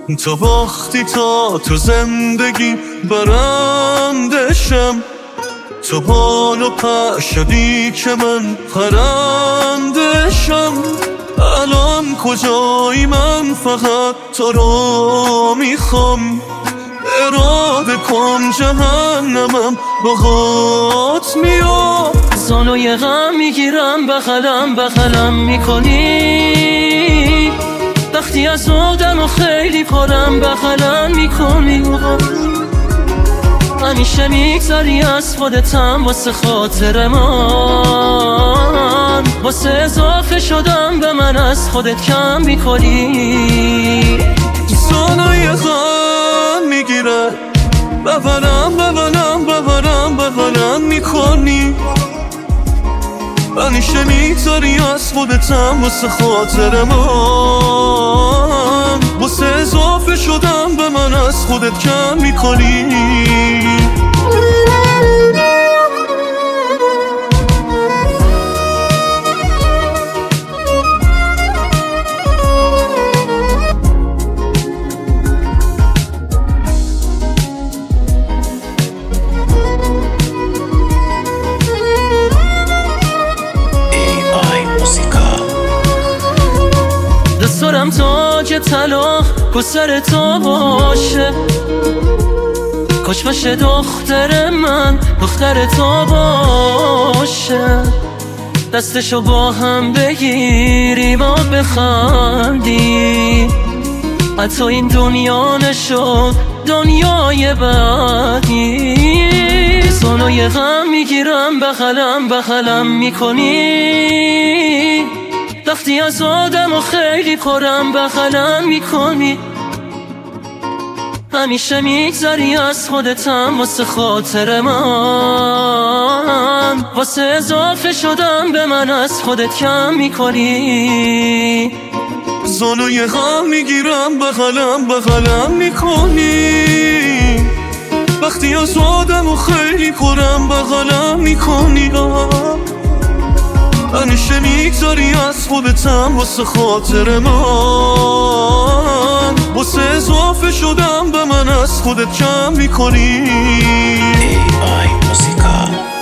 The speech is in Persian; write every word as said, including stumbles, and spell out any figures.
تو باختی تا تو زندگی برندشم، تو بال و پر شدی که من پرندشم. الان کجایی من فقط تو رو میخوام، اراده کن جهنمم باهات میام. زانوی غم میگیرم بغلم بغلم میکنی، وقتی از آدم و خیلی پرم بغلم میکنی. همیشه میگذاری از خودتم واسه خاطر من، واسه اضافه شدم به من از خودت کم میکنی. زانوی غم میگیره بغلم بغلم بغلم بغلم میکنی، همیشه میگذاری از خودتم واسه خاطر من، واسه اضافه شدم به من از خودت کم میکنی. دستارم تاج طلا کسر تو باشه، کاش باشه دختر من دختر تو باشه. دستشو با هم بگیری ما بخندی، حتی این دنیا نشد دنیای بعدی. زانوی غم میگیرم بغلم بغلم میکنی، وقتی از آدم و خیلی پرم بغلم میکنی. همیشه میگذاری از خودتم واسه خاطر من، واسه اضافه شدم به من از خودت کم میکنی. زانوی غم میگیرم بغلم بغلم میکنی، وقتی از آدم و خیلی پرم بغلم میکنی. همیشه میگذاری از خودتم واسه خاطر من، واسه اضافه شدم به من از خودت کم میکنی. ای آی موسیقا.